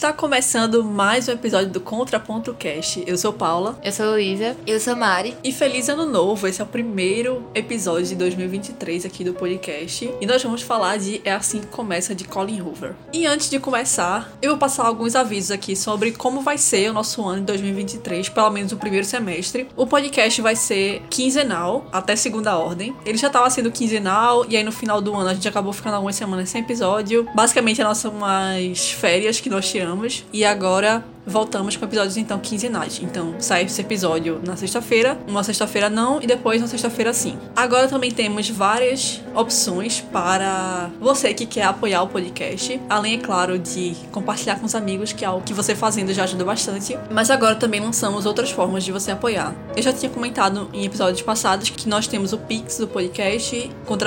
Está começando mais um episódio do Contraponto Cast. Eu sou Paula. Eu sou Luísa. Eu sou Mari. E feliz ano novo! Esse é o primeiro episódio de 2023 aqui do podcast. E nós vamos falar de É Assim Que Começa, de Colin Hoover. E antes de começar, eu vou passar alguns avisos aqui sobre como vai ser o nosso ano de 2023, pelo menos o primeiro semestre. O podcast vai ser quinzenal, até segunda ordem. Ele já estava sendo quinzenal, e aí no final do ano a gente acabou ficando algumas semanas sem episódio. Basicamente, a nossa umas férias que nós tiramos. E agora voltamos com episódios então quinzenais. Então sai esse episódio na sexta-feira, uma sexta-feira não e depois uma sexta-feira sim. Agora também temos várias opções para você que quer apoiar o podcast. Além, é claro, de compartilhar com os amigos, que é algo que você fazendo já ajuda bastante. Mas agora também lançamos outras formas de você apoiar. Eu já tinha comentado em episódios passados que nós temos o Pix do podcast,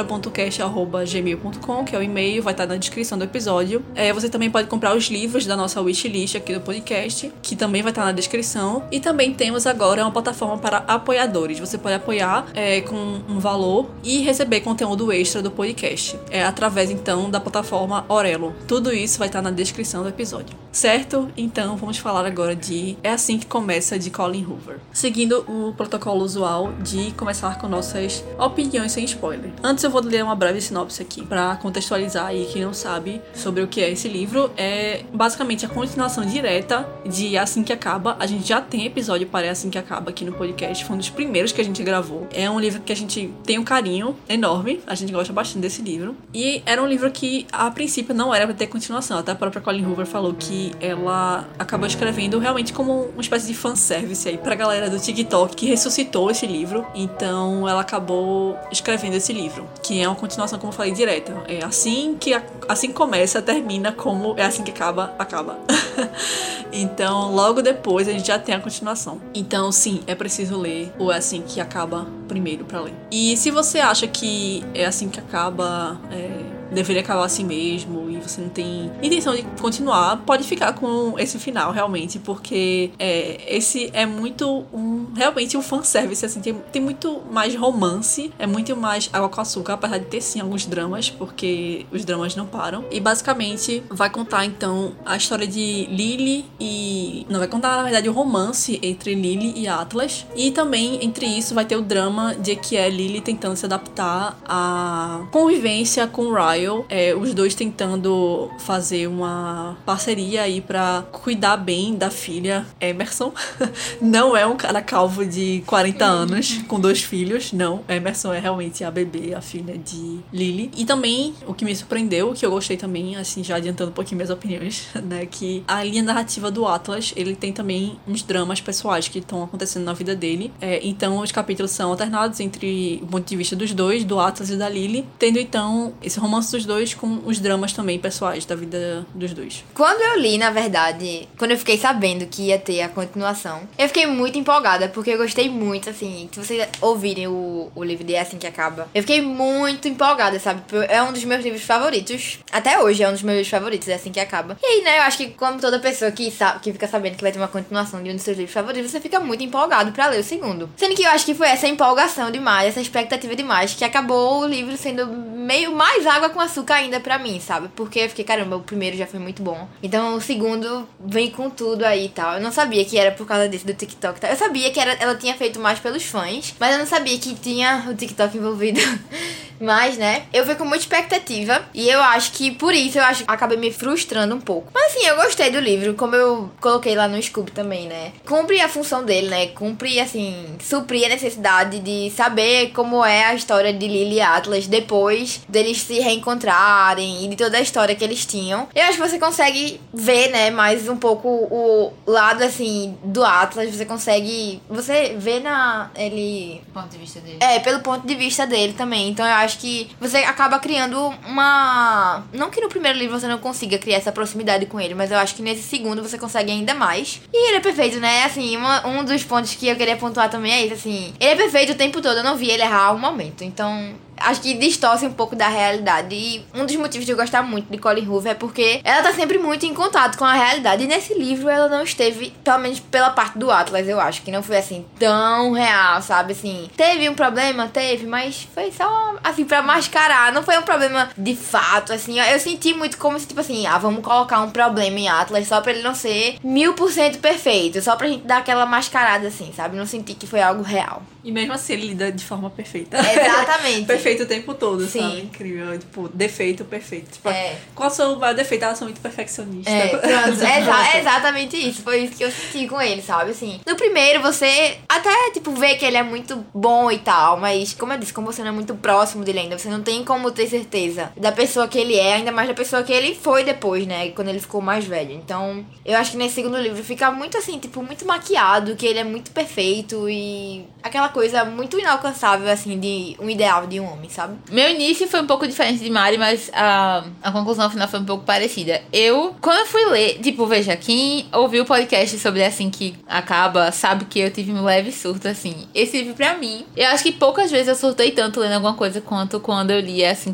contrapontocast@gmail.com, que é o e-mail, vai estar na descrição do episódio. Você também pode comprar os livros da nossa wishlist aqui do podcast, que também vai estar na descrição. E também temos agora uma plataforma para apoiadores. Você pode apoiar com um valor e receber conteúdo extra do podcast, através então da plataforma Orelo. Tudo isso vai estar na descrição do episódio, certo? Então vamos falar agora de É Assim Que Começa, de Colin Hoover, seguindo o protocolo usual de começar com nossas opiniões sem spoiler. Antes eu vou ler uma breve sinopse aqui para contextualizar aí quem não sabe sobre o que é esse livro. É basicamente a continuação direta de É Assim Que Acaba. A gente já tem episódio para É Assim Que Acaba aqui no podcast, foi um dos primeiros que a gente gravou. É um livro que a gente tem um carinho enorme, a gente gosta bastante desse livro. E era um livro que a princípio não era para ter continuação, até a própria Colin Hoover falou que ela acabou escrevendo realmente como uma espécie de fanservice aí pra galera do TikTok que ressuscitou esse livro. Então ela acabou escrevendo esse livro, que é uma continuação, como eu falei, direta. É assim que começa, termina como É Assim Que Acaba, acaba. Então, logo depois a gente já tem a continuação. Então, sim, é preciso ler o É Assim Que Acaba primeiro pra ler. E se você acha que É Assim Que Acaba deveria acabar assim mesmo e você não tem intenção de continuar, pode ficar com esse final, realmente, porque esse é muito realmente um fanservice, assim, tem muito mais romance, é muito mais água com açúcar, apesar de ter sim alguns dramas, porque os dramas não param. E basicamente vai contar então a história de Lily não, vai contar na verdade o romance entre Lily e Atlas, e também entre isso vai ter o drama de que é Lily tentando se adaptar à convivência com Ryle, os dois tentando fazer uma parceria aí pra cuidar bem da filha Emerson. Não é um cara calvo de 40 anos com 2 filhos, não. Emerson é realmente a bebê, a filha de Lily. E também, o que me surpreendeu, que eu gostei também, assim, já adiantando um pouquinho minhas opiniões, né, que a linha narrativa do Atlas, ele tem também uns dramas pessoais que estão acontecendo na vida dele. Então, os capítulos são alternados entre o ponto de vista dos dois, do Atlas e da Lily, tendo então esse romance dos dois com os dramas também pessoais da vida dos dois. Quando eu li, na verdade, quando eu fiquei sabendo que ia ter a continuação, eu fiquei muito empolgada, porque eu gostei muito, assim, se vocês ouvirem o livro de É Assim Que Acaba, eu fiquei muito empolgada, sabe? É um dos meus livros favoritos. Até hoje é um dos meus livros favoritos, É Assim Que Acaba. E aí, né, eu acho que como toda pessoa que fica sabendo que vai ter uma continuação de um dos seus livros favoritos, você fica muito empolgado pra ler o segundo. Sendo que eu acho que foi essa empolgação demais, essa expectativa demais, que acabou o livro sendo meio mais água com açúcar ainda pra mim, sabe? Porque eu fiquei, caramba, o primeiro já foi muito bom. Então o segundo vem com tudo aí e tal. Eu não sabia que era por causa desse do TikTok e tal. Eu sabia que ela tinha feito mais pelos fãs, mas eu não sabia que tinha o TikTok envolvido. Mas, né, eu fui com muita expectativa e eu acho que por isso acabei me frustrando um pouco. Mas assim, eu gostei do livro, como eu coloquei lá no Scoob também, né? Cumpre a função dele, né? Cumpre, assim, suprir a necessidade de saber como é a história de Lily e Atlas depois deles se reencontrarem e de toda a história que eles tinham. Eu acho que você consegue ver, né, mais um pouco o lado, assim, do Atlas. Você vê Ponto de vista dele. Pelo ponto de vista dele também. Então eu acho que você acaba criando uma... Não que no primeiro livro você não consiga criar essa proximidade com ele, mas eu acho que nesse segundo você consegue ainda mais. E ele é perfeito, né? Assim, um dos pontos que eu queria pontuar também é isso, assim. Ele é perfeito o tempo todo, eu não vi ele errar um momento. Então, acho que distorce um pouco da realidade. E um dos motivos de eu gostar muito de Colleen Hoover é porque ela tá sempre muito em contato com a realidade. E nesse livro ela não esteve, pelo menos pela parte do Atlas, eu acho que não foi assim tão real, sabe? Assim, teve um problema, mas foi só assim pra mascarar. Não foi um problema de fato, assim. Eu senti muito como se, tipo assim, vamos colocar um problema em Atlas só pra ele não ser 1000% perfeito, só pra gente dar aquela mascarada, assim, sabe? Não senti que foi algo real. E mesmo assim ele lida de forma perfeita. Exatamente. Perfeito o tempo todo, Sim. sabe? Incrível. Tipo, defeito perfeito. Tipo, qual é o seu maior defeito? Elas são muito perfeccionistas. Exatamente isso. Foi isso que eu senti com ele, sabe? Assim, no primeiro você até, tipo, vê que ele é muito bom e tal, mas, como eu disse, como você não é muito próximo dele ainda, você não tem como ter certeza da pessoa que ele é, ainda mais da pessoa que ele foi depois, né? Quando ele ficou mais velho. Então, eu acho que nesse segundo livro fica muito assim, tipo, muito maquiado, que ele é muito perfeito e aquela coisa muito inalcançável, assim, de um ideal de um homem, sabe? Meu início foi um pouco diferente de Mari, mas a conclusão final foi um pouco parecida. Quando eu fui ler, tipo, veja, quem ouviu o podcast sobre Assim que Acaba, sabe que eu tive um leve surto, assim. Esse livro, pra mim, eu acho que poucas vezes eu surtei tanto lendo alguma coisa quanto quando eu li É Assim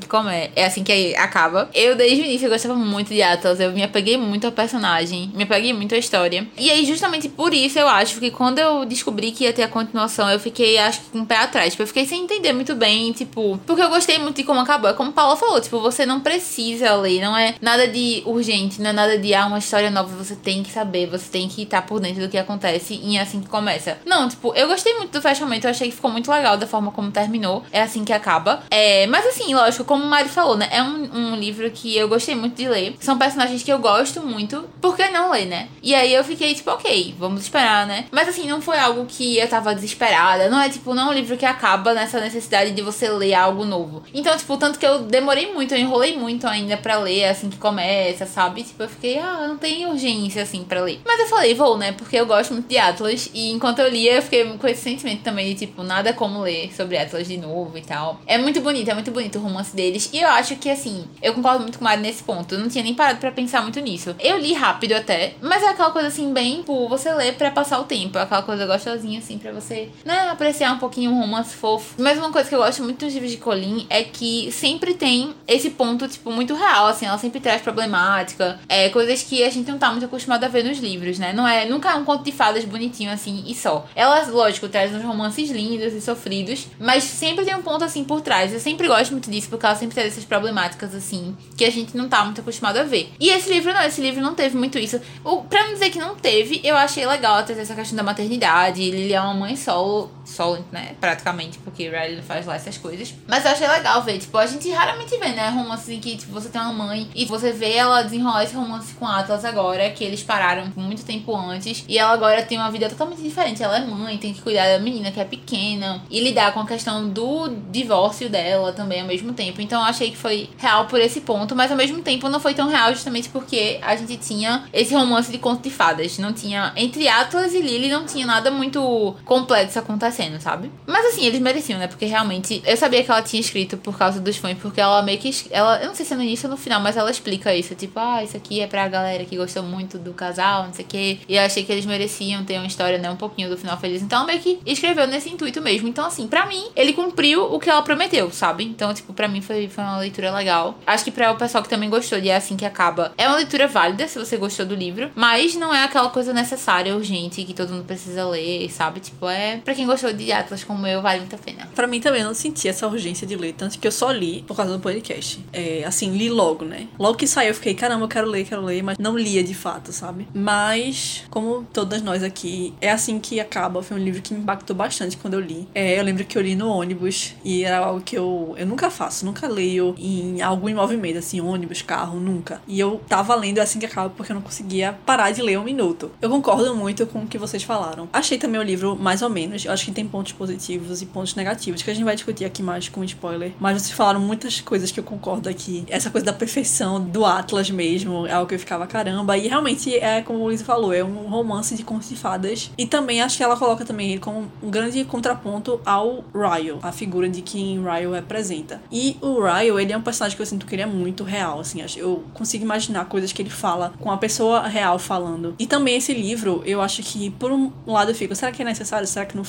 que Acaba. Eu, desde o início, eu gostava muito de Atlas, eu me apeguei muito ao personagem, me apeguei muito à história. E aí, justamente por isso, eu acho que quando eu descobri que ia ter a continuação, eu fiquei, acho que, com o pé atrás. Tipo, eu fiquei sem entender muito bem, tipo, porque eu gostei muito de como acabou. É como Paula falou, tipo, você não precisa ler, não é nada de urgente, não é nada de, uma história nova, você tem que saber, você tem que estar por dentro do que acontece e é assim que começa. Não, tipo, eu gostei muito do fechamento, eu achei que ficou muito legal da forma como terminou, É Assim que Acaba. Mas assim, lógico, como o Mari falou, né, é um livro que eu gostei muito de ler, são personagens que eu gosto muito, por que não ler, né? E aí eu fiquei, tipo, ok, vamos esperar, né? Mas assim, não foi algo que eu tava desesperada, não é, tipo, não é um livro que acaba nessa necessidade de você ler algo novo. Então, tipo, tanto que eu demorei muito, eu enrolei muito ainda pra ler, assim que começa, sabe? Tipo, eu fiquei, não tem urgência, assim, pra ler. Mas eu falei, vou, né? Porque eu gosto muito de Atlas, e enquanto eu lia, eu fiquei com esse sentimento também de, tipo, nada como ler sobre Atlas de novo e tal. É muito bonito o romance deles, e eu acho que, assim, eu concordo muito com o Mari nesse ponto, eu não tinha nem parado pra pensar muito nisso. Eu li rápido até, mas é aquela coisa, assim, bem, tipo, você lê pra passar o tempo, é aquela coisa gostosinha, assim, pra você, né, apreciar um pouquinho um romance fofo. Mas uma coisa que eu gosto muito dos livros de Colleen é que sempre tem esse ponto, tipo, muito real, assim, ela sempre traz problemática, coisas que a gente não tá muito acostumado a ver nos livros, né, nunca é um conto de fadas bonitinho, assim, e só. Ela, lógico, traz uns romances lindos e sofridos, mas sempre tem um ponto, assim, por trás. Eu sempre gosto muito disso, porque ela sempre traz essas problemáticas, assim, que a gente não tá muito acostumado a ver. E esse livro não teve muito isso. Pra não dizer que não teve, eu achei legal trazer essa questão da maternidade. Lily é uma mãe solo, né, praticamente, porque Riley não faz lá essas coisas. Mas eu achei legal ver, tipo, a gente raramente vê, né, romances em que, tipo, você tem uma mãe e você vê ela desenrolar esse romance com Atlas agora, que eles pararam muito tempo antes, e ela agora tem uma vida totalmente diferente. Ela é mãe, tem que cuidar da menina que é pequena, e lidar com a questão do divórcio dela também ao mesmo tempo. Então eu achei que foi real por esse ponto, mas ao mesmo tempo não foi tão real justamente porque a gente tinha esse romance de conto de fadas. Não tinha, entre Atlas e Lily, não tinha nada muito complexo acontecendo, sabe? Mas assim, eles mereciam, né? Porque realmente, eu sabia que ela tinha escrito por causa dos fãs, porque ela meio que, eu não sei se é no início ou no final, mas ela explica isso, tipo, isso aqui é pra galera que gostou muito do casal, não sei o quê. E eu achei que eles mereciam ter uma história, né, um pouquinho do final feliz. Então ela meio que escreveu nesse intuito mesmo. Então assim, pra mim, ele cumpriu o que ela prometeu, sabe? Então, tipo, pra mim foi uma leitura legal. Acho que pra o pessoal que também gostou de É Assim que Acaba, é uma leitura válida se você gostou do livro, mas não é aquela coisa necessária, urgente, que todo mundo precisa ler, sabe? Tipo, pra quem gostou de Atlas como eu, vale muito a pena. Pra mim também, eu não senti essa urgência de ler, tanto que eu só li por causa do podcast. Assim, li logo, né? Logo que saiu, eu fiquei, caramba, eu quero ler, mas não lia de fato, sabe? Mas, como todas nós aqui, É Assim que Acaba foi um livro que me impactou bastante quando eu li. Eu lembro que eu li no ônibus e era algo que eu nunca faço, nunca leio em algum movimento, assim, ônibus, carro, nunca. E eu tava lendo É Assim que Acaba porque eu não conseguia parar de ler um minuto. Eu concordo muito com o que vocês falaram. Achei também o livro mais ou menos, eu acho que tem pontos positivos e pontos negativos, que a gente vai discutir aqui mais com spoiler. Mas vocês falaram muitas coisas que eu concordo aqui. Essa coisa da perfeição do Atlas mesmo, é algo que eu ficava, caramba. E realmente como o Luiz falou, é um romance de contos de fadas. E também acho que ela coloca também ele como um grande contraponto ao Ryle, a figura de quem Ryle representa. E o Ryle, ele é um personagem que eu sinto que ele é muito real, assim, eu consigo imaginar coisas que ele fala com a pessoa real falando. E também esse livro, eu acho que por um lado eu fico, será que é necessário? Será que não foi?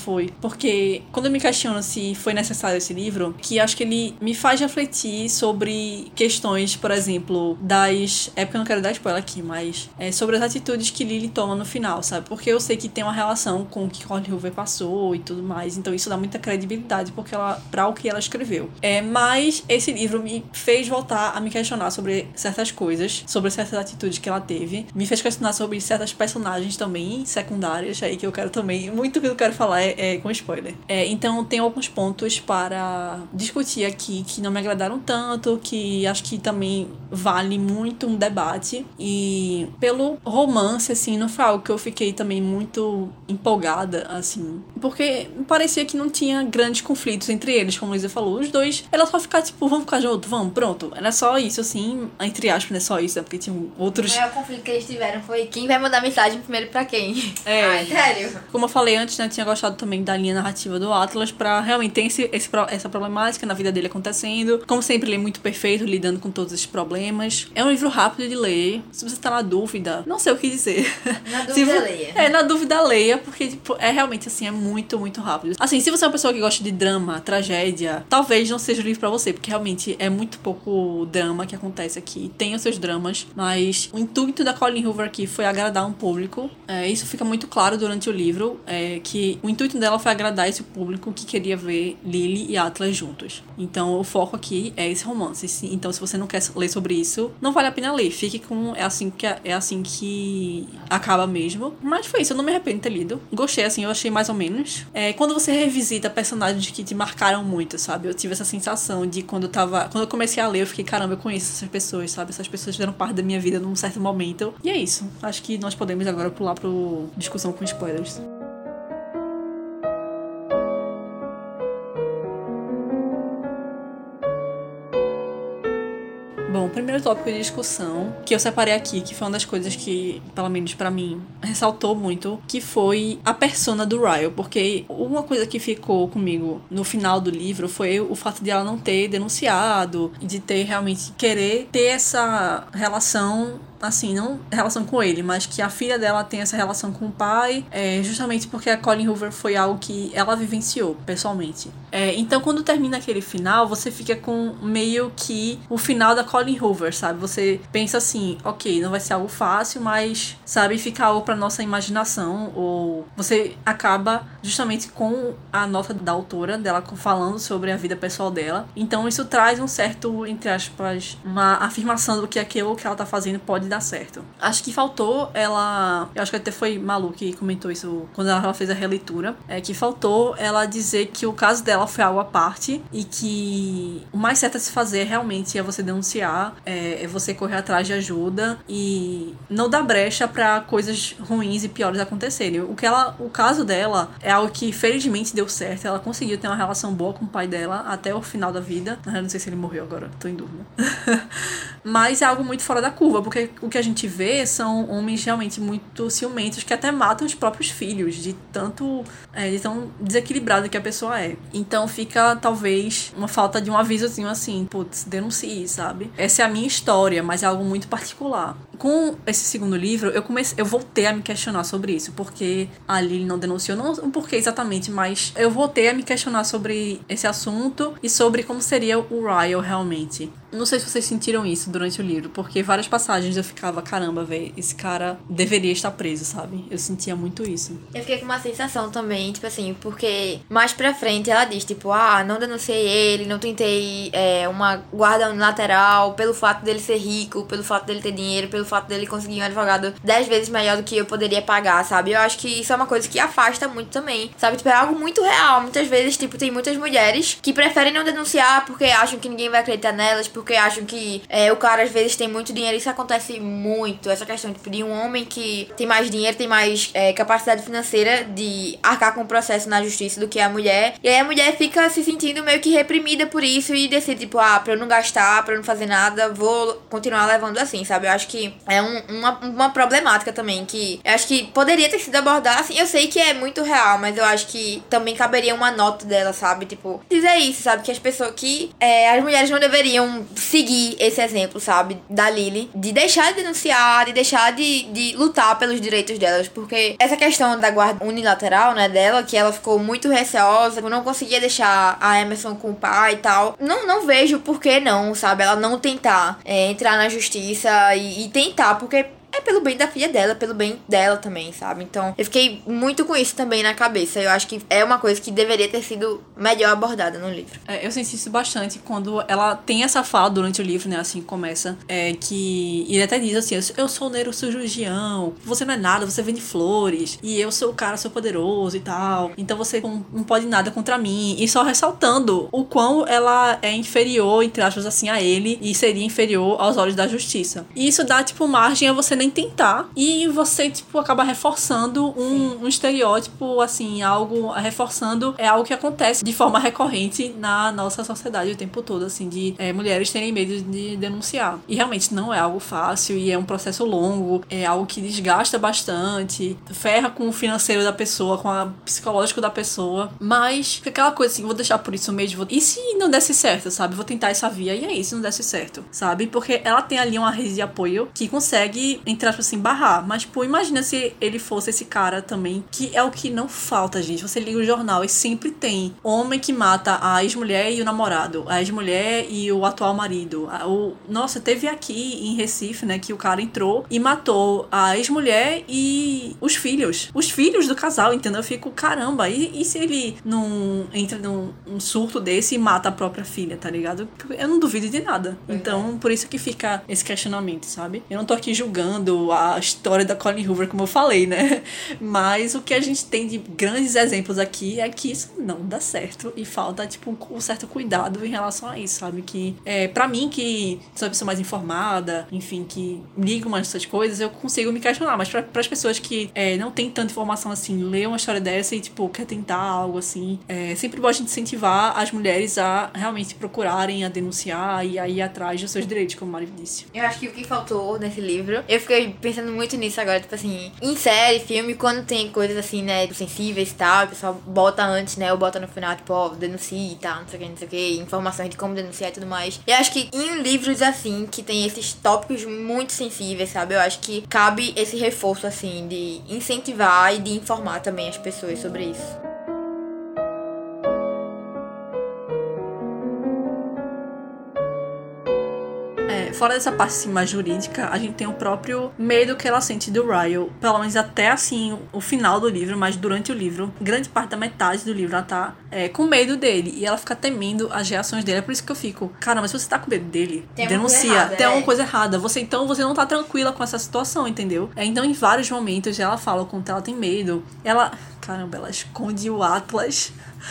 porque quando eu me questiono se foi necessário esse livro, que acho que ele me faz refletir sobre questões, por exemplo, das... É porque eu não quero dar spoiler aqui, mas sobre as atitudes que Lily toma no final, sabe? Porque eu sei que tem uma relação com o que Colleen Hoover passou e tudo mais, então isso dá muita credibilidade para o que ela escreveu. Mas esse livro me fez voltar a me questionar sobre certas coisas, sobre certas atitudes que ela teve, me fez questionar sobre certas personagens também secundárias, aí que eu quero também, muito que eu quero falar é com spoiler. Então tem alguns pontos para discutir aqui que não me agradaram tanto, que acho que também vale muito um debate, e pelo romance, assim, não foi algo que eu fiquei também muito empolgada, assim, porque parecia que não tinha grandes conflitos entre eles, como a Luísa falou, os dois, ela só ficar tipo, vamos ficar juntos, vamos, pronto, era só isso, assim, entre aspas, não é só isso, porque tinham outros... O maior conflito que eles tiveram foi quem vai mandar mensagem primeiro pra quem. Ai, sério? Como eu falei antes, né, eu tinha gostado também da linha narrativa do Atlas pra realmente ter essa problemática na vida dele acontecendo. Como sempre, ele é muito perfeito, lidando com todos esses problemas. É um livro rápido de ler. Se você tá na dúvida, não sei o que dizer. Na dúvida, leia. Na dúvida, leia, porque tipo, realmente, assim, é muito, muito rápido. Assim, se você é uma pessoa que gosta de drama, tragédia, talvez não seja o livro pra você, porque realmente é muito pouco drama que acontece aqui. Tem os seus dramas, mas o intuito da Colleen Hoover aqui foi agradar um público. Isso fica muito claro durante o livro, que o intuito dela foi agradar esse público que queria ver Lily e Atlas juntos. Então, o foco aqui é esse romance. Então, se você não quer ler sobre isso, não vale a pena ler. Fique com... É assim que acaba mesmo. Mas foi isso, eu não me arrependo de ter lido. Gostei, assim, eu achei mais ou menos. Quando você revisita personagens que te marcaram muito, sabe? Eu tive essa sensação de quando eu comecei a ler, eu fiquei, caramba, eu conheço essas pessoas, sabe? Essas pessoas fizeram parte da minha vida num certo momento. E é isso. Acho que nós podemos agora pular pro discussão com spoilers. Bom, o primeiro tópico de discussão que eu separei aqui, que foi uma das coisas que, pelo menos pra mim, ressaltou muito, que foi a persona do Ryle, porque uma coisa que ficou comigo no final do livro foi o fato de ela não ter denunciado, de ter realmente querer ter essa relação, assim, não relação com ele, mas que a filha dela tem essa relação com o pai, justamente porque a Colleen Hoover foi algo que ela vivenciou pessoalmente. Então, quando termina aquele final, você fica com meio que o final da Colleen Hoover, sabe? Você pensa assim, ok, não vai ser algo fácil, mas, sabe, fica algo pra nossa imaginação, ou você acaba justamente com a nota da autora, dela falando sobre a vida pessoal dela. Então, isso traz um certo, entre aspas, uma afirmação do que aquilo que ela tá fazendo pode dar certo. Acho que faltou ela... Eu acho que até foi Malu que comentou isso quando ela fez a releitura. Que faltou ela dizer que o caso dela foi algo à parte e que o mais certo a se fazer realmente é você denunciar, é você correr atrás de ajuda e não dar brecha pra coisas ruins e piores acontecerem. O caso dela é algo que felizmente deu certo. Ela conseguiu ter uma relação boa com o pai dela até o final da vida. Eu não sei se ele morreu agora, tô em dúvida. Mas é algo muito fora da curva, porque o que a gente vê são homens realmente muito ciumentos que até matam os próprios filhos de tão desequilibrado que a pessoa é. Então fica talvez uma falta de um avisozinho assim, putz, denuncie, sabe? Essa é a minha história, mas é algo muito particular. Com esse segundo livro, eu voltei a me questionar sobre isso, porque a Lily não denunciou, não o porquê exatamente, mas eu voltei a me questionar sobre esse assunto e sobre como seria o Ryle realmente. Não sei se vocês sentiram isso durante o livro, porque várias passagens eu ficava, caramba, velho, esse cara deveria estar preso, sabe? Eu sentia muito isso. Eu fiquei com uma sensação também, tipo assim, porque mais pra frente ela diz, tipo, não denunciei ele, não tentei uma guarda unilateral pelo fato dele ser rico, pelo fato dele ter dinheiro, pelo fato dele conseguir um advogado 10 vezes melhor do que eu poderia pagar, sabe? Eu acho que isso é uma coisa que afasta muito também, sabe? Tipo, é algo muito real. Muitas vezes, tipo, tem muitas mulheres que preferem não denunciar porque acham que ninguém vai acreditar nelas, porque acham que o cara às vezes tem muito dinheiro. Isso acontece muito, essa questão tipo, de um homem que tem mais dinheiro, tem mais capacidade financeira de arcar com o processo na justiça do que a mulher, e aí a mulher fica se sentindo meio que reprimida por isso e decide, tipo, pra eu não gastar, pra eu não fazer nada, vou continuar levando assim, sabe? Eu acho que é uma problemática também, que eu acho que poderia ter sido abordada, assim, eu sei que é muito real, mas eu acho que também caberia uma nota dela, sabe? Tipo, dizer isso, sabe? Que as pessoas as mulheres não deveriam seguir esse exemplo, sabe, da Lily, de deixar de denunciar, de deixar de lutar pelos direitos delas, porque essa questão da guarda unilateral, né, dela, que ela ficou muito receosa, não conseguia deixar a Emerson com o pai e tal, não vejo por que não, sabe, ela não tentar entrar na justiça e tentar, porque é pelo bem da filha dela, pelo bem dela também, sabe? Então, eu fiquei muito com isso também na cabeça. Eu acho que é uma coisa que deveria ter sido melhor abordada no livro. Eu senti isso bastante quando ela tem essa fala durante o livro, né? Assim, começa. Que ele até diz assim, eu sou o Nero cirurgião, você não é nada, você vende flores, e eu sou o cara, sou poderoso e tal, então você não pode nada contra mim. E só ressaltando o quão ela é inferior, entre aspas, assim, a ele, e seria inferior aos olhos da justiça. E isso dá, tipo, margem a você nem tentar, e você, tipo, acaba reforçando um estereótipo, assim, reforçando algo que acontece de forma recorrente na nossa sociedade o tempo todo, assim, de mulheres terem medo de denunciar. E realmente não é algo fácil, e é um processo longo, é algo que desgasta bastante, ferra com o financeiro da pessoa, com o psicológico da pessoa, mas fica aquela coisa assim, vou deixar por isso mesmo, e se não desse certo, sabe? Vou tentar essa via, e aí, se não desse certo, sabe? Porque ela tem ali uma rede de apoio que consegue, entre aspas assim, barrar. Mas, pô, imagina se ele fosse esse cara também, que é o que não falta, gente. Você liga o jornal e sempre tem homem que mata a ex-mulher e o namorado, a ex-mulher e o atual marido. Nossa, teve aqui em Recife, né, que o cara entrou e matou a ex-mulher e os filhos do casal, entendeu? Eu fico, caramba, e se ele não entra num surto desse e mata a própria filha, tá ligado? Eu não duvido de nada. Então, por isso que fica esse questionamento, sabe? Eu não tô aqui julgando a história da Colleen Hoover, como eu falei, né? Mas o que a gente tem de grandes exemplos aqui é que isso não dá certo e falta, tipo, um certo cuidado em relação a isso, sabe? Que, pra mim, que sou uma pessoa mais informada, enfim, que ligo mais essas coisas, eu consigo me questionar, mas para as pessoas que não tem tanta informação assim, ler uma história dessa e, tipo, quer tentar algo assim, sempre gosto de incentivar as mulheres a realmente procurarem, a denunciar e a ir atrás dos seus direitos, como o Mari disse. Eu acho que o que faltou nesse livro, eu fiquei pensando muito nisso agora, tipo assim, em série, filme, quando tem coisas assim, né, sensíveis e tal, o pessoal bota antes, né, ou bota no final, tipo, ó, denuncie e tal, não sei o que, informações de como denunciar e tudo mais. E eu acho que em livros assim, que tem esses tópicos muito sensíveis, sabe, eu acho que cabe esse reforço, assim, de incentivar e de informar também as pessoas sobre isso. Fora dessa parte assim, mais jurídica, a gente tem o próprio medo que ela sente do Ryle, pelo menos até assim o final do livro, mas durante o livro, grande parte da metade do livro ela tá com medo dele, e ela fica temendo as reações dele. É por isso que eu fico, caramba, se você tá com medo dele, denuncia, tem alguma coisa errada, você não tá tranquila com essa situação, entendeu? Então em vários momentos ela fala o quanto ela tem medo, ela esconde o Atlas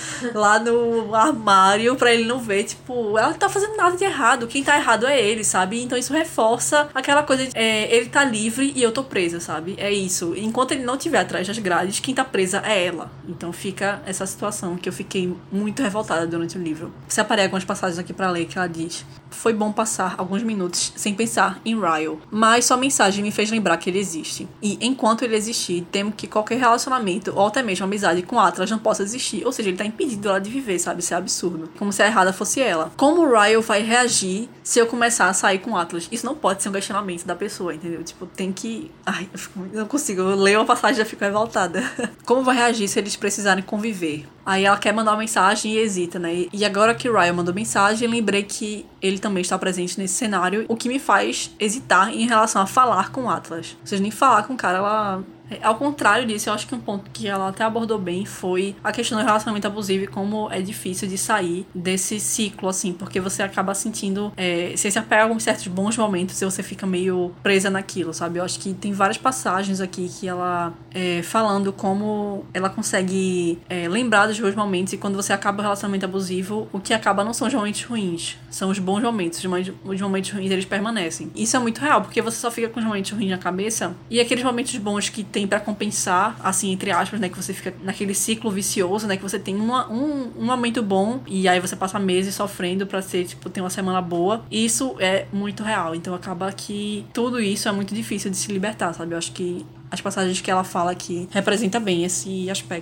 lá no armário pra ele não ver, tipo, ela não tá fazendo nada de errado, quem tá errado é ele, sabe? Então isso reforça aquela coisa de ele tá livre e eu tô presa, sabe? É isso, enquanto ele não estiver atrás das grades, quem tá presa é ela. Então fica essa situação que eu fiquei muito revoltada durante o livro. Separei algumas passagens aqui pra ler, que ela diz: foi bom passar alguns minutos sem pensar em Ryle, mas sua mensagem me fez lembrar que ele existe, e enquanto ele existir, temo que qualquer relacionamento ou até mesmo amizade com Atlas não possa existir. Ou seja, ele tá impedindo ela de viver, sabe? Isso é absurdo. Como se a errada fosse ela. Como o Ryle vai reagir se eu começar a sair com Atlas? Isso não pode ser um questionamento da pessoa, entendeu? Tipo, tem que... Ai, eu não consigo. Eu leio uma passagem e já fico revoltada. Como vai reagir se eles precisarem conviver? Aí ela quer mandar uma mensagem e hesita, né? E agora que o Ryle mandou mensagem, lembrei que ele também está presente nesse cenário, o que me faz hesitar em relação a falar com Atlas. Ou seja, nem falar com o cara, ela... Ao contrário disso, eu acho que um ponto que ela até abordou bem foi a questão do relacionamento abusivo e como é difícil de sair desse ciclo, assim, porque você acaba sentindo... você se apega a certos bons momentos e você fica meio presa naquilo, sabe? Eu acho que tem várias passagens aqui que ela... falando como ela consegue lembrar dos bons momentos, e quando você acaba o relacionamento abusivo, o que acaba não são os momentos ruins, são os bons momentos. Os momentos ruins, eles permanecem. Isso é muito real, porque você só fica com os momentos ruins na cabeça, e aqueles momentos bons que tem pra compensar, assim, entre aspas, né, que você fica naquele ciclo vicioso, né, que você tem um momento bom e aí você passa meses sofrendo pra ser, tipo, ter uma semana boa. Isso é muito real, então acaba que tudo isso é muito difícil de se libertar, sabe? Eu acho que as passagens que ela fala aqui representa bem esse aspecto.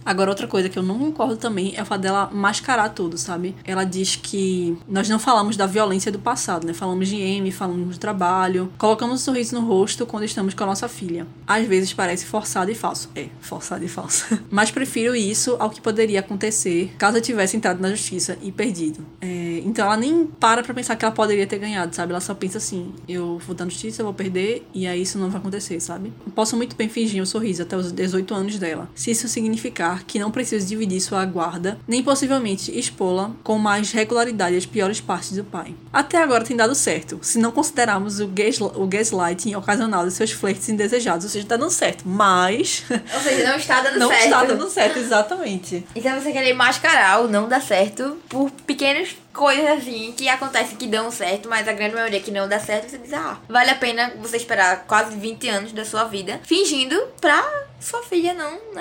Agora, outra coisa que eu não concordo também é o fato dela mascarar tudo, sabe? Ela diz que nós não falamos da violência do passado, né? Falamos de Amy, falamos do trabalho, colocamos um sorriso no rosto quando estamos com a nossa filha. Às vezes parece forçado e falso. É, forçado e falso. Mas prefiro isso ao que poderia acontecer caso eu tivesse entrado na justiça e perdido. Então ela nem para pra pensar que ela poderia ter ganhado, sabe? Ela só pensa assim, eu vou dar justiça, eu vou perder, e aí isso não vai acontecer, sabe? Eu posso muito bem fingir um sorriso até os 18 anos dela, se isso significar que não preciso dividir sua guarda, nem possivelmente expô-la com mais regularidade as piores partes do pai. Até agora tem dado certo, se não considerarmos o gaslighting ocasional de seus flertes indesejados, ou seja, tá dando certo, mas... Ou seja, não está dando não certo. Não está dando certo, exatamente. Então você querer mascarar o não dar certo por pequenas coisas assim que acontecem que dão certo, mas a grande maioria que não dá certo, você diz, vale a pena você esperar quase 20 anos da sua vida fingindo pra sua filha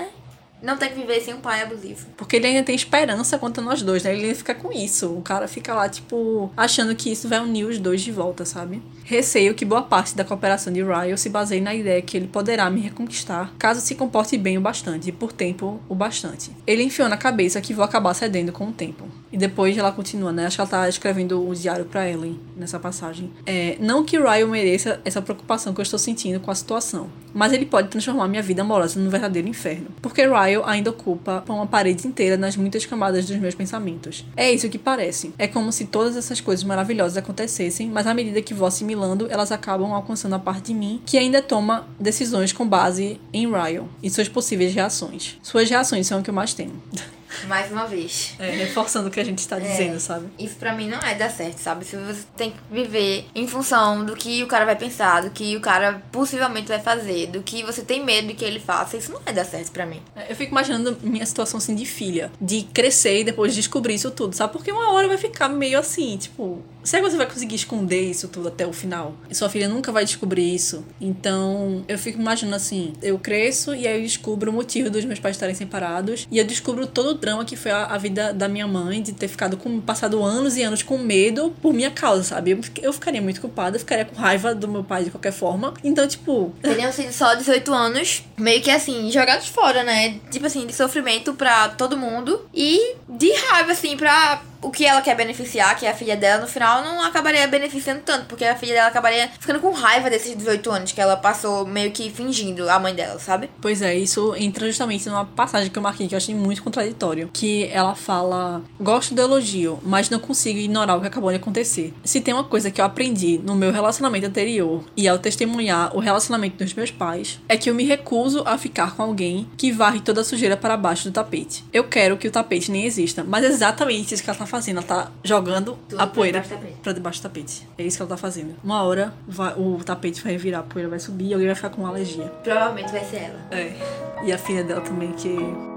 não ter que viver sem um pai abusivo. Porque ele ainda tem esperança quanto a nós dois, né? Ele ainda fica com isso. O cara fica lá, tipo, achando que isso vai unir os dois de volta, sabe? Receio que boa parte da cooperação de Ryle se baseie na ideia que ele poderá me reconquistar caso se comporte bem o bastante, e por tempo o bastante. Ele enfiou na cabeça que vou acabar cedendo com o tempo. E depois ela continua, né? Acho que ela tá escrevendo o diário pra Ellen nessa passagem. Não que Ryle mereça essa preocupação que eu estou sentindo com a situação, mas ele pode transformar minha vida amorosa num verdadeiro inferno. Porque Ryle ainda ocupa uma parede inteira nas muitas camadas dos meus pensamentos. É isso que parece. É como se todas essas coisas maravilhosas acontecessem, mas à medida que vou assimilando, elas acabam alcançando a parte de mim que ainda toma decisões com base em Ryle e suas possíveis reações. Suas reações são o que eu mais temo. Mais uma vez. Reforçando o que a gente está dizendo, sabe? Isso pra mim não é dar certo, sabe? Se você tem que viver em função do que o cara vai pensar, do que o cara possivelmente vai fazer, do que você tem medo de que ele faça, isso não é dar certo pra mim. Eu fico imaginando minha situação assim de filha, de crescer e depois descobrir isso tudo, sabe? Porque uma hora vai ficar meio assim, tipo... Será que você vai conseguir esconder isso tudo até o final? E sua filha nunca vai descobrir isso. Então, eu fico imaginando assim, eu cresço e aí eu descubro o motivo dos meus pais estarem separados. E eu descubro todo o drama que foi a vida da minha mãe, de ter passado anos e anos com medo por minha causa, sabe? Eu ficaria muito culpada, eu ficaria com raiva do meu pai de qualquer forma. Então, tipo... Teriam sido só 18 anos, meio que assim, jogados fora, né? Tipo assim, de sofrimento pra todo mundo. E de raiva, assim, pra... o que ela quer beneficiar, que é a filha dela, no final não acabaria beneficiando tanto, porque a filha dela acabaria ficando com raiva desses 18 anos que ela passou meio que fingindo a mãe dela, sabe? Pois é, isso entra justamente numa passagem que eu marquei que eu achei muito contraditório, que ela fala: gosto do elogio, mas não consigo ignorar o que acabou de acontecer. Se tem uma coisa que eu aprendi no meu relacionamento anterior e ao testemunhar o relacionamento dos meus pais, é que eu me recuso a ficar com alguém que varre toda a sujeira para baixo do tapete. Eu quero que o tapete nem exista, mas é exatamente isso que ela tá fazendo. Ela tá jogando tudo a poeira pra debaixo do tapete. É isso que ela tá fazendo. Uma hora o tapete vai virar, a poeira vai subir e alguém vai ficar com uma alergia. Provavelmente vai ser ela. E a filha dela também, que...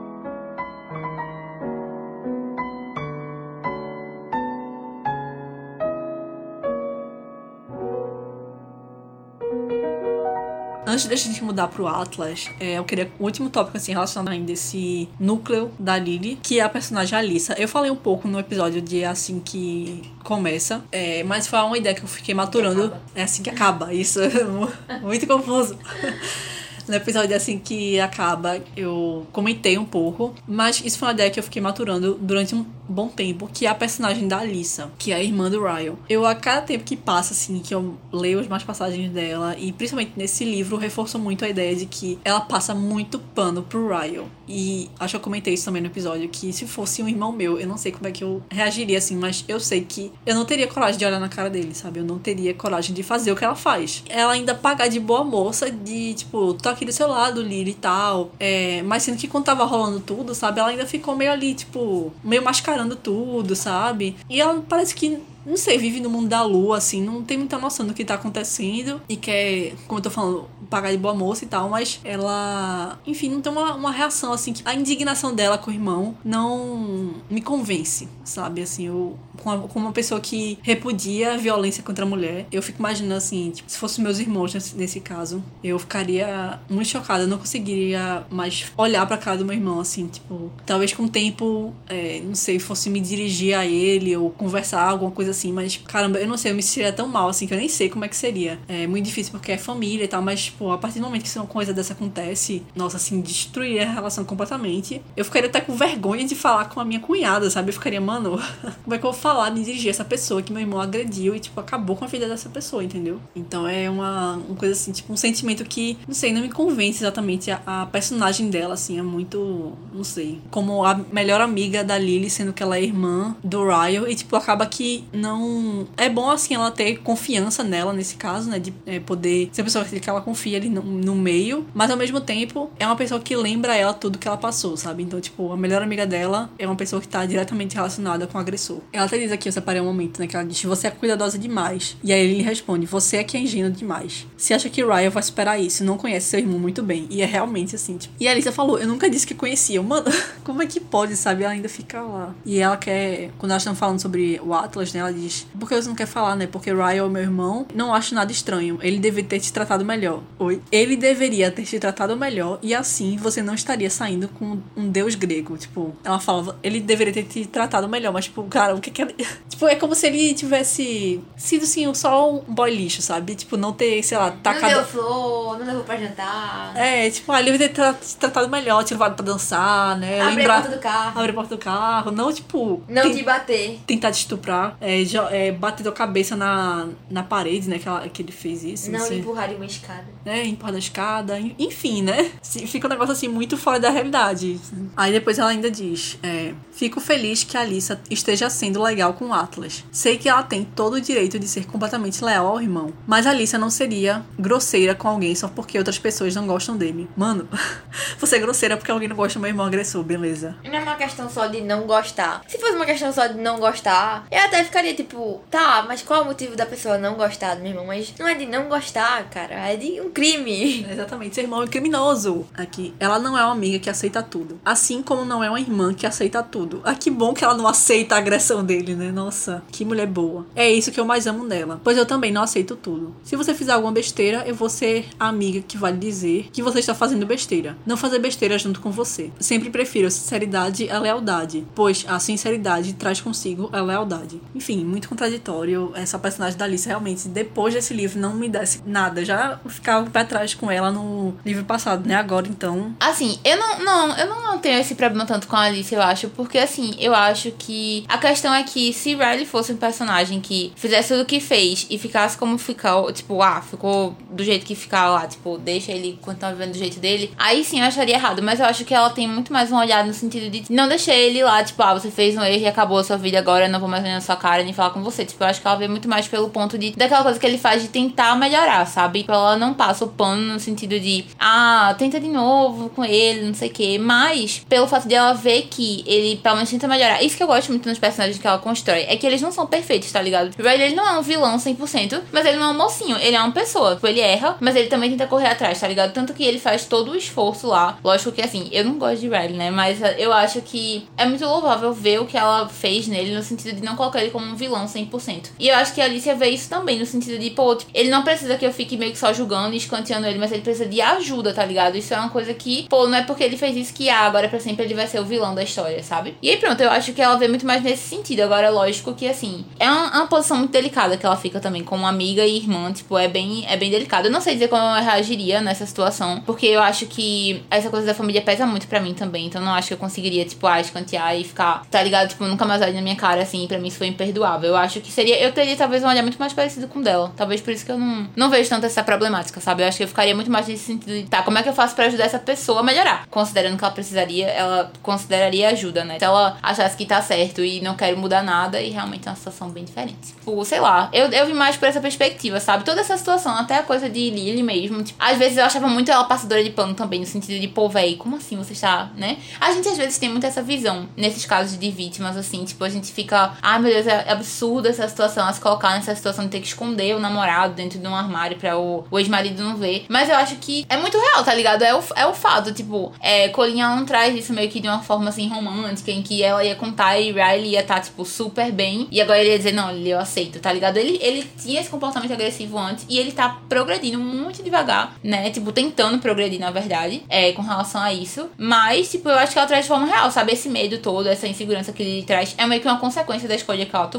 Antes da gente mudar pro Atlas, eu queria o último tópico, assim, relacionado ainda esse núcleo da Lily, que é a personagem Alyssa. Eu falei um pouco no episódio de Assim Que Começa, mas foi uma ideia que eu fiquei maturando. É assim que acaba, isso é muito confuso. No episódio Assim Que Acaba, eu comentei um pouco, mas isso foi uma ideia que eu fiquei maturando durante um bom tempo, que é a personagem da Alyssa, que é a irmã do Ryle. Eu, a cada tempo que passa, assim, que eu leio as mais passagens dela, e principalmente nesse livro, reforço muito a ideia de que ela passa muito pano pro Ryle. E acho que eu comentei isso também no episódio, que se fosse um irmão meu, eu não sei como é que eu reagiria, assim, mas eu sei que eu não teria coragem de olhar na cara dele, sabe? Eu não teria coragem de fazer o que ela faz. Ela ainda pagar de boa moça, de, tipo, tô aqui do seu lado, Lily e tal. Mas sendo que quando tava rolando tudo, sabe? Ela ainda ficou meio ali, tipo, meio mascarando tudo, sabe? E ela parece que, não sei, vive no mundo da lua, assim, não tem muita noção do que tá acontecendo e quer, como eu tô falando, pagar de boa moça e tal, mas ela, enfim, não tem uma reação, assim, que a indignação dela com o irmão não me convence, sabe? Assim, como uma pessoa que repudia a violência contra a mulher, eu fico imaginando, assim, tipo, se fossem meus irmãos nesse caso, eu ficaria muito chocada, eu não conseguiria mais olhar pra cara do meu irmão, assim, tipo, talvez com o tempo, não sei, fosse me dirigir a ele ou conversar, alguma coisa assim, mas, caramba, eu não sei, eu me sentiria tão mal, assim, que eu nem sei como é que seria. É muito difícil porque é família e tal, mas, pô, a partir do momento que uma coisa dessa acontece, nossa, assim, destruiria a relação completamente. Eu ficaria até com vergonha de falar com a minha cunhada, sabe? Eu ficaria, mano, como é que eu vou falar, me dirigir a essa pessoa que meu irmão agrediu e, tipo, acabou com a vida dessa pessoa, entendeu? Então é uma coisa assim, tipo, um sentimento que, não sei, não me convence exatamente. A personagem dela, assim, é muito, não sei, como a melhor amiga da Lily, sendo que ela é irmã do Ryan, e, tipo, acaba que não... É bom, assim, ela ter confiança nela, nesse caso, né, de poder ser a pessoa que ela confia ali no meio, mas, ao mesmo tempo, é uma pessoa que lembra ela tudo que ela passou, sabe? Então, tipo, a melhor amiga dela é uma pessoa que tá diretamente relacionada com o agressor. Ela até diz aqui, eu separei um momento, né, que ela diz, você é cuidadosa demais. E aí ele responde, você é que é ingênuo demais. Se acha que Ryan vai superar isso, não conhece seu irmão muito bem. E é realmente assim, tipo... E a Alyssa falou, eu nunca disse que conhecia. Mano, como é que pode, sabe? Ela ainda fica lá. E ela quer... Quando elas estão falando sobre o Atlas, né, ela diz, por que você não quer falar, né? Porque Ryan é o meu irmão, não acho nada estranho. Ele deveria ter te tratado melhor. Oi? Ele deveria ter te tratado melhor e assim você não estaria saindo com um deus grego. Tipo, ela falava, ele deveria ter te tratado melhor, mas, tipo, cara, o que que ela... Tipo, é como se ele tivesse sido, assim, só um boy lixo, sabe? Tipo, não ter, sei lá, tacado... Não deu flor, não levou pra jantar. É, tipo, ele deveria ter te tratado melhor, te levado pra dançar, né? Abrir a porta do carro. Abrir a porta do carro. Não, tipo... Não te bater. Tentar te estuprar. Bater a cabeça na parede, né? Que ele fez isso. Não lhe empurrar de uma escada. Empurrar da escada. Enfim, né? Fica um negócio, assim, muito fora da realidade. Aí depois ela ainda diz... Fico feliz que a Alyssa esteja sendo legal com o Atlas. Sei que ela tem todo o direito de ser completamente leal ao irmão. Mas a Alyssa não seria grosseira com alguém só porque outras pessoas não gostam dele. Mano, você é grosseira porque alguém não gosta do meu irmão agressor, beleza. Não é uma questão só de não gostar. Se fosse uma questão só de não gostar, eu até ficaria tipo, tá, mas qual é o motivo da pessoa não gostar do meu irmão? Mas não é de não gostar, cara, é de um crime. Exatamente, seu irmão é criminoso. Aqui, ela não é uma amiga que aceita tudo. Assim como não é uma irmã que aceita tudo. Ah, que bom que ela não aceita a agressão dele, né? Nossa, que mulher boa. É isso que eu mais amo nela. Pois eu também não aceito tudo. Se você fizer alguma besteira, eu vou ser a amiga que vai lhe dizer que você está fazendo besteira. Não fazer besteira junto com você. Sempre prefiro a sinceridade à lealdade, pois a sinceridade traz consigo a lealdade. Enfim, muito contraditório. Essa personagem da Alyssa realmente, depois desse livro, não me desse nada. Já ficava pra trás com ela no livro passado, né? Agora, então... Assim, eu não tenho esse problema tanto com a Alyssa, eu acho, porque, assim, eu acho que a questão é que se Riley fosse um personagem que fizesse tudo o que fez e ficasse como ficou, tipo, ficou do jeito que ficar lá, tipo, deixa ele continuar vivendo do jeito dele, aí sim eu acharia errado, mas eu acho que ela tem muito mais um olhar no sentido de não deixar ele lá, tipo, você fez um erro e acabou a sua vida agora, eu não vou mais olhar na sua cara nem falar com você, tipo, eu acho que ela vê muito mais pelo ponto daquela coisa que ele faz de tentar melhorar, sabe? Tipo, ela não passa o pano no sentido de, tenta de novo com ele, não sei o que, mas pelo fato de ela ver que ele pelo menos tenta melhorar. Isso que eu gosto muito nos personagens que ela constrói, é que eles não são perfeitos, tá ligado? O Riley, ele não é um vilão 100%, mas ele não é um mocinho, ele é uma pessoa, tipo, ele erra, mas ele também tenta correr atrás, tá ligado? Tanto que ele faz todo o esforço lá. Lógico que, assim, eu não gosto de Riley, né? Mas eu acho que é muito louvável ver o que ela fez nele, no sentido de não colocar ele como um vilão 100%. E eu acho que a Alicia vê isso também, no sentido de, tipo, ele não precisa que eu fique meio que só julgando e escanteando ele, mas ele precisa de ajuda, tá ligado? Isso é uma coisa que, não é porque ele fez isso que, agora pra sempre ele vai ser o vilão da história, sabe? E aí pronto, eu acho que ela vê muito mais nesse sentido. Agora, lógico que, assim, é uma posição muito delicada que ela fica também, como amiga e irmã, tipo, é bem delicado. Eu não sei dizer como eu reagiria nessa situação, porque eu acho que essa coisa da família pesa muito pra mim também, então não acho que eu conseguiria, tipo, escantear e ficar, tá ligado? Tipo, nunca mais olhar na minha cara, assim, pra mim isso foi imperdoável. Eu acho que eu teria talvez um olhar muito mais parecido com o dela. Talvez por isso que eu não vejo tanto essa problemática, sabe? Eu acho que eu ficaria muito mais nesse sentido de, como é que eu faço pra ajudar essa pessoa a melhorar? Considerando que ela consideraria ajuda, né? Se ela achasse que tá certo e não quero mudar nada, e realmente é uma situação bem diferente. Tipo, sei lá, eu vi mais por essa perspectiva, sabe? Toda essa situação, até a coisa de Lily mesmo, tipo, às vezes eu achava muito ela passadora de pano também, no sentido de, véi, como assim você está, né? A gente às vezes tem muito essa visão, nesses casos de vítimas, assim, tipo, a gente fica, meu Deus, é absurdo essa situação, ela se colocar nessa situação de ter que esconder o namorado dentro de um armário pra o ex-marido não ver. Mas eu acho que é muito real, tá ligado? É o fato, tipo, Colleen, ela não traz isso meio que de uma forma, assim, romântica, em que ela ia contar e Riley ia estar, tipo, super bem, e agora ele ia dizer, não, eu aceito, tá ligado? Ele tinha esse comportamento agressivo antes, e ele tá progredindo muito devagar, né? Tipo, tentando progredir, na verdade, com relação a isso. Mas, tipo, eu acho que ela traz de forma real, sabe? Esse medo todo, essa insegurança que ele traz, é meio que uma consequência da escolha que ela tomou.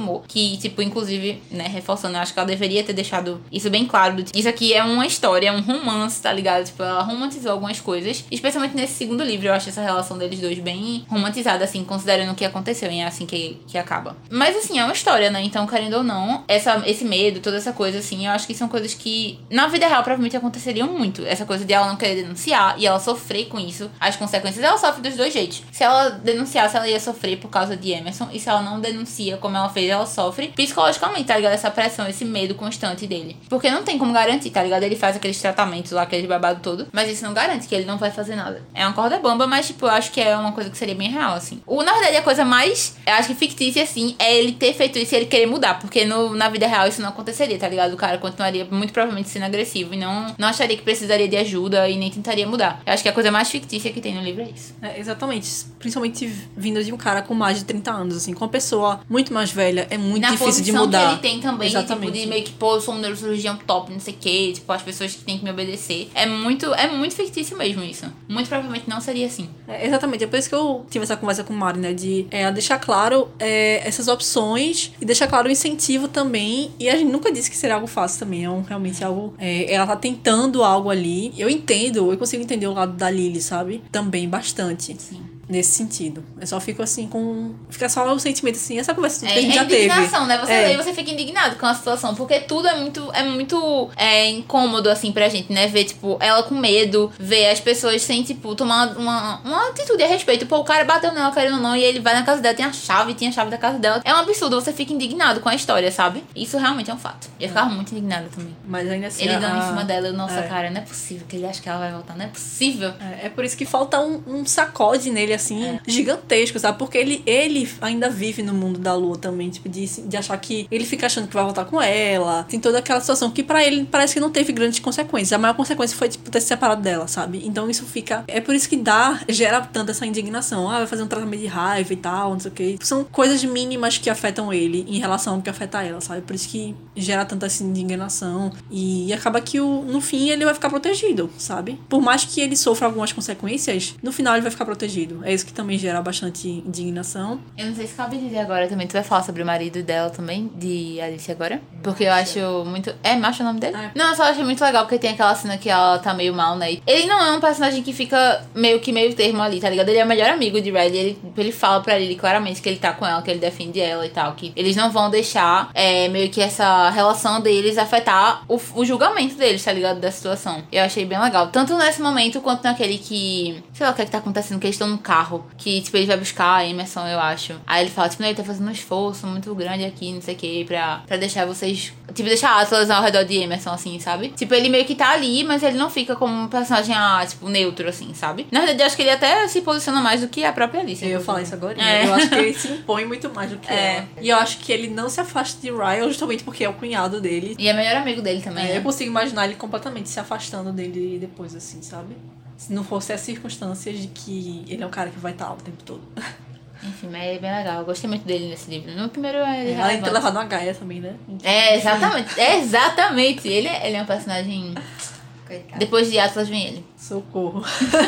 humor. Que, tipo, inclusive, né, reforçando, eu acho que ela deveria ter deixado isso bem claro. Isso aqui é uma história, é um romance, tá ligado? Tipo, ela romantizou algumas coisas. Especialmente nesse segundo livro, eu acho essa relação deles dois bem romantizada, assim, considerando o que aconteceu, e é assim que acaba. Mas, assim, é uma história, né? Então, querendo ou não, esse medo, toda essa coisa, assim, eu acho que são coisas que, na vida real, provavelmente aconteceriam muito. Essa coisa de ela não querer denunciar e ela sofrer com isso. As consequências, ela sofre dos dois jeitos. Se ela denunciasse, ela ia sofrer por causa de Emerson. E se ela não denuncia, como ela fez, ela sofre psicologicamente, tá ligado? Essa pressão, esse medo constante dele. Porque não tem como garantir, tá ligado? Ele faz aqueles tratamentos lá, aqueles babado todo, mas isso não garante que ele não vai fazer nada. É uma corda bamba, mas, tipo, eu acho que é uma coisa que seria bem real, assim. Na verdade, a coisa mais, eu acho que fictícia, assim, é ele ter feito isso e ele querer mudar. Porque na vida real isso não aconteceria, tá ligado? O cara continuaria muito provavelmente sendo agressivo e não acharia que precisaria de ajuda e nem tentaria mudar. Eu acho que a coisa mais fictícia que tem no livro é isso. Exatamente. Principalmente vindo de um cara com mais de 30 anos, assim. Com uma pessoa muito mais velha, é muito difícil de mudar. Na posição que ele tem também, exatamente. Tipo, de meio que, pô, eu sou um neurocirurgião top, não sei o quê. Tipo, as pessoas que têm que me obedecer. É muito fictício mesmo isso. Muito provavelmente não seria assim. Exatamente. É por isso que eu tive essa conversa com o Mari, né? De deixar claro essas opções e deixar claro o incentivo também. E a gente nunca disse que seria algo fácil também. Realmente algo... ela tá tentando algo ali. Eu consigo entender o lado da Lily, sabe? Também bastante. Sim. Nesse sentido. Eu só fico assim fica só o sentimento assim, essa conversa que a gente já teve. É indignação, né? Você fica indignado com a situação, porque tudo é muito incômodo, assim, pra gente, né? Ver, tipo, ela com medo, ver as pessoas sem, tipo, tomar uma atitude a respeito. Pô, o cara bateu nela, querendo ou não, e ele vai na casa dela, tinha a chave da casa dela. É um absurdo, você fica indignado com a história, sabe? Isso realmente é um fato. Eu ficava muito indignada também. Mas ainda assim... Ele dando em cima dela, nossa, cara, não é possível que ele acha que ela vai voltar, não é possível. É por isso que falta um sacode nele, assim, gigantesco, sabe? Porque ele ainda vive no mundo da lua também, tipo, de achar que ele fica achando que vai voltar com ela. Tem toda aquela situação que pra ele parece que não teve grandes consequências. A maior consequência foi, tipo, ter se separado dela, sabe? Então isso fica... É por isso que gera tanto essa indignação. Vai fazer um tratamento de raiva e tal, não sei o quê. São coisas mínimas que afetam ele em relação ao que afeta ela, sabe? Por isso que gera tanta essa indignação. E acaba que, no fim, ele vai ficar protegido, sabe? Por mais que ele sofra algumas consequências, no final ele vai ficar protegido. É isso que também gera bastante indignação. Eu não sei se cabe dizer agora também. Tu vai falar sobre o marido dela também, de Alice agora? Porque eu acho muito... É macho o nome dele? Não, eu só acho muito legal porque tem aquela cena que ela tá meio mal, né? Ele não é um personagem que fica meio termo ali, tá ligado? Ele é o melhor amigo de Riley. Ele fala pra Lily claramente que ele tá com ela, que ele defende ela e tal. Que eles não vão deixar meio que essa relação deles afetar o julgamento deles, tá ligado? Da situação. Eu achei bem legal. Tanto nesse momento quanto naquele que... Sei lá o que é que tá acontecendo, que eles estão no carro. Que, tipo, ele vai buscar a Emerson, eu acho. Aí ele fala, tipo, ele tá fazendo um esforço muito grande aqui, não sei o que, pra deixar vocês... Tipo, deixar Atlas ao redor de Emerson, assim, sabe? Tipo, ele meio que tá ali, mas ele não fica como um personagem, tipo, neutro, assim, sabe? Na verdade, eu acho que ele até se posiciona mais do que a própria Alice. Eu ia falar isso agora. Eu acho que ele se impõe muito mais do que ela. E eu acho que ele não se afasta de Ryan justamente porque é o cunhado dele. E é o melhor amigo dele também, né? Eu consigo imaginar ele completamente se afastando dele depois, assim, sabe? Se não fosse as circunstâncias de que ele é um cara que vai estar lá o tempo todo. Enfim, mas é bem legal. Eu gostei muito dele nesse livro. No primeiro ele além de ter levado uma gaia também, né? Exatamente. Exatamente. Ele é um personagem... Coitado. Depois de Atlas vem ele. Socorro.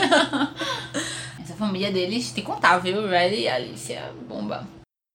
Essa família deles, te contar, viu? Riley e Alicia, bomba.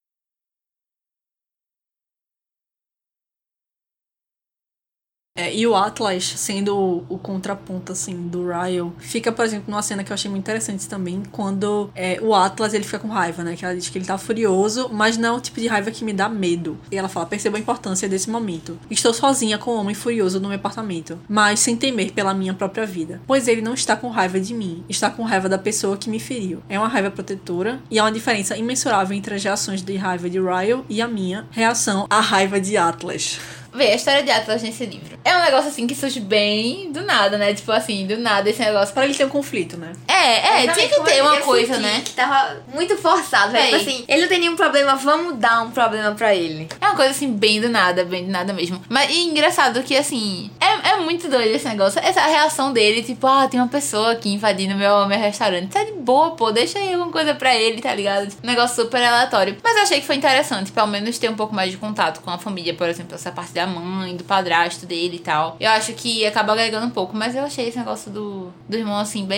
E o Atlas, sendo o contraponto, assim, do Ryle, fica, por exemplo, numa cena que eu achei muito interessante também, quando o Atlas, ele fica com raiva, né? Que ela diz que ele tá furioso, mas não é o tipo de raiva que me dá medo. E ela fala, perceba a importância desse momento. Estou sozinha com um homem furioso no meu apartamento, mas sem temer pela minha própria vida. Pois ele não está com raiva de mim, está com raiva da pessoa que me feriu. É uma raiva protetora, e há uma diferença imensurável entre as reações de raiva de Ryle e a minha reação à raiva de Atlas. Vê, a história de Atlas nesse livro. É um negócio assim que surge bem do nada, né? Tipo assim, do nada esse negócio. Pra ele ter um conflito, né? Tinha que ter uma coisa, né? Que tava muito forçado, velho. Tipo assim, ele não tem nenhum problema, vamos dar um problema pra ele. É uma coisa assim, bem do nada mesmo. Mas e engraçado que assim, é muito doido esse negócio. Essa reação dele, tipo, tem uma pessoa aqui invadindo meu restaurante. Tá de boa, pô, deixa aí alguma coisa pra ele, tá ligado? Um negócio super aleatório. Mas eu achei que foi interessante, pelo menos ter um pouco mais de contato com a família, por exemplo, essa parte da mãe, do padrasto dele e tal. Eu acho que acaba agregando um pouco, mas eu achei esse negócio do irmão, assim, bem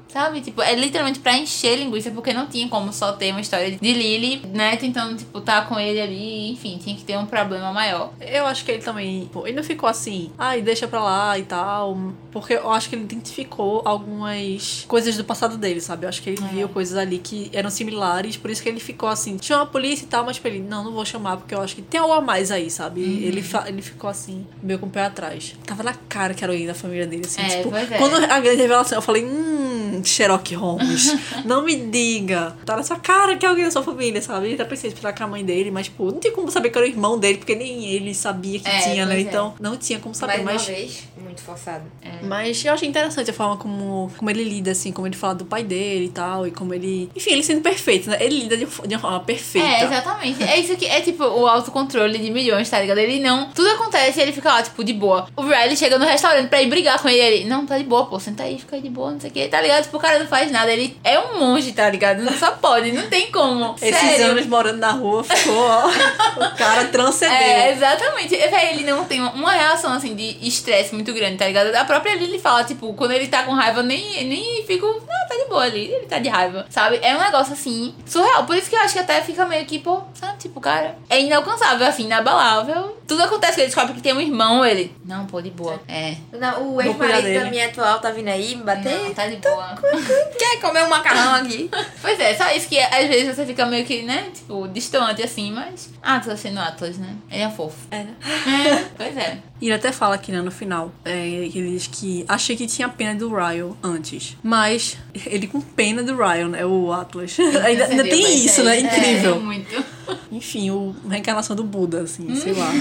Sabe? Tipo, é literalmente pra encher linguiça, porque não tinha como só ter uma história de Lily, né? Tentando, tipo, tá com ele ali, enfim, tinha que ter um problema maior. Eu acho que ele também, pô, ele não ficou assim, ai, deixa pra lá e tal, porque eu acho que ele identificou algumas coisas do passado dele, sabe? Eu acho que ele viu coisas ali que eram similares, por isso que ele ficou assim, chama a polícia e tal, mas pra ele, não vou chamar, porque eu acho que tem algo a mais aí, sabe? Ele ficou assim, meio com o pé atrás. Tava na cara que era alguém da família dele, assim, tipo, quando a grande revelação, eu falei, Sherlock Holmes, não me diga, tá na sua cara que é alguém da sua família, sabe? Ele até pensei em esperar com a mãe dele, mas, tipo, não tinha como saber que era o irmão dele, porque nem ele sabia que tinha, né? Então, não tinha como saber, Mais uma vez, muito forçado. Mas eu achei interessante a forma como ele lida, assim, como ele fala do pai dele e tal, e como ele... Enfim, ele sendo perfeito, né? Ele lida de uma forma perfeita. É, exatamente. É isso que é, tipo, o autocontrole de milhões, tá ligado? Ele não... Tudo acontece e ele fica lá, tipo, de boa. O Riley chega no restaurante pra ir brigar com ele. Não, tá de boa, pô. Senta aí, fica aí de boa, não sei o que, tá ligado? Tipo, o cara não faz nada. Ele é um monge, tá ligado? Não só pode, não tem como. Esses Sério. anos morando na rua, ficou, ó, o cara transcendeu. É, exatamente. Ele não tem uma reação, assim, de estresse muito grande, tá ligado? A própria Lily fala, tipo, quando ele tá com raiva, nem fico... Não, tá de boa ali, ele tá de raiva, sabe? É um negócio, assim, surreal. Por isso que eu acho que até fica meio que, pô, sabe? Tipo, cara, é inalcançável, assim, inabalável. Tudo acontece que ele descobre que tem um irmão, ele... Não, pô, de boa. É. Não, o ex-marido da minha atual tá vindo aí me bater. Não, tá de boa. Quer comer um macarrão aqui? Pois é, só isso que às vezes você fica meio que, né, tipo, distante, assim, mas... Atlas sendo Atlas, né? Ele é fofo. É, né? É, pois é. E ele até fala aqui, né, no final, ele diz que achei que tinha pena do Ryle antes, mas ele com pena do Ryle, né, o Atlas. ainda tem isso, né, incrível. É, muito. Enfim, a reencarnação do Buda, assim, sei lá.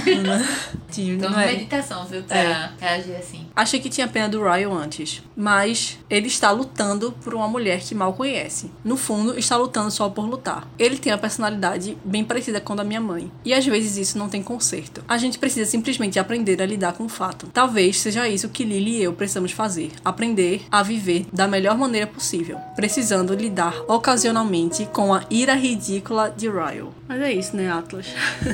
Então, Não é- meditação, viu, pra reagir assim. Achei que tinha pena do Ryle antes, mas ele está lutando por uma mulher que mal conhece. No fundo, está lutando só por lutar. Ele tem uma personalidade bem parecida com a da minha mãe, e às vezes isso não tem conserto. A gente precisa simplesmente aprender a lidar com o fato. Talvez seja isso que Lily e eu precisamos fazer. Aprender a viver da melhor maneira possível, precisando lidar ocasionalmente com a ira ridícula de Ryle. Mas é isso, né, Atlas?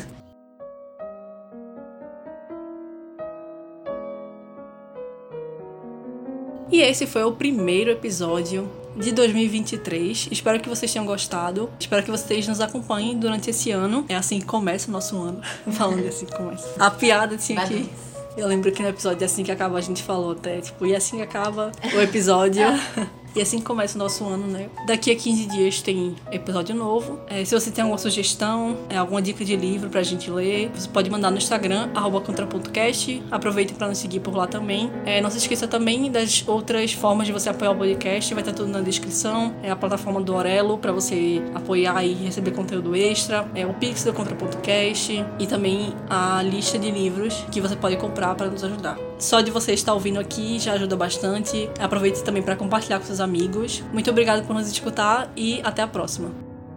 E esse foi o primeiro episódio de 2023. Espero que vocês tenham gostado. Espero que vocês nos acompanhem durante esse ano. É assim que começa o nosso ano. Falando assim que começa. A piada tinha que... Eu lembro que no episódio Assim Que Acaba a gente falou até, tipo, e assim que acaba o episódio. E assim que começa o nosso ano, né? Daqui a 15 dias tem episódio novo. Se você tem alguma sugestão, alguma dica de livro pra gente ler, você pode mandar no Instagram, @contra.cast. Aproveite pra nos seguir por lá também. Não se esqueça também das outras formas de você apoiar o podcast. Vai estar tudo na descrição. A plataforma do Orelo pra você apoiar e receber conteúdo extra. O Pix do Contra.cast. E também a lista de livros que você pode comprar para nos ajudar. Só de você estar ouvindo aqui já ajuda bastante. Aproveite também para compartilhar com seus amigos. Muito obrigada por nos escutar e até a próxima.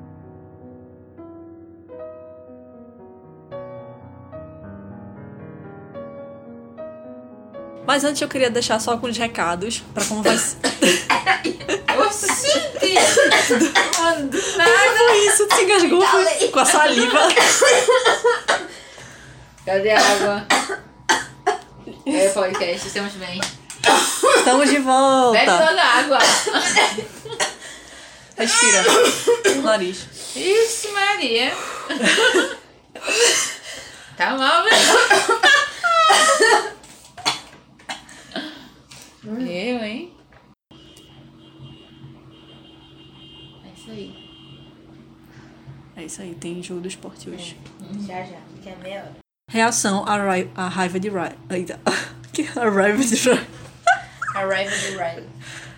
Mas antes eu queria deixar só alguns recados para como vai ser. Oxente! Nada foi isso, tu se engasgou com a saliva. Cadê a água? Podcast, estamos bem. Estamos de volta. Bebe logo a água. Respira. Nariz. Ixi, Maria. Tá mal, velho. Eu, hein? É isso aí. É isso aí, tem jogo do esporte hoje. Já, que é meia hora. Reação à raiva de Ryan. Eita. A raiva de Ryan. A raiva de Riley.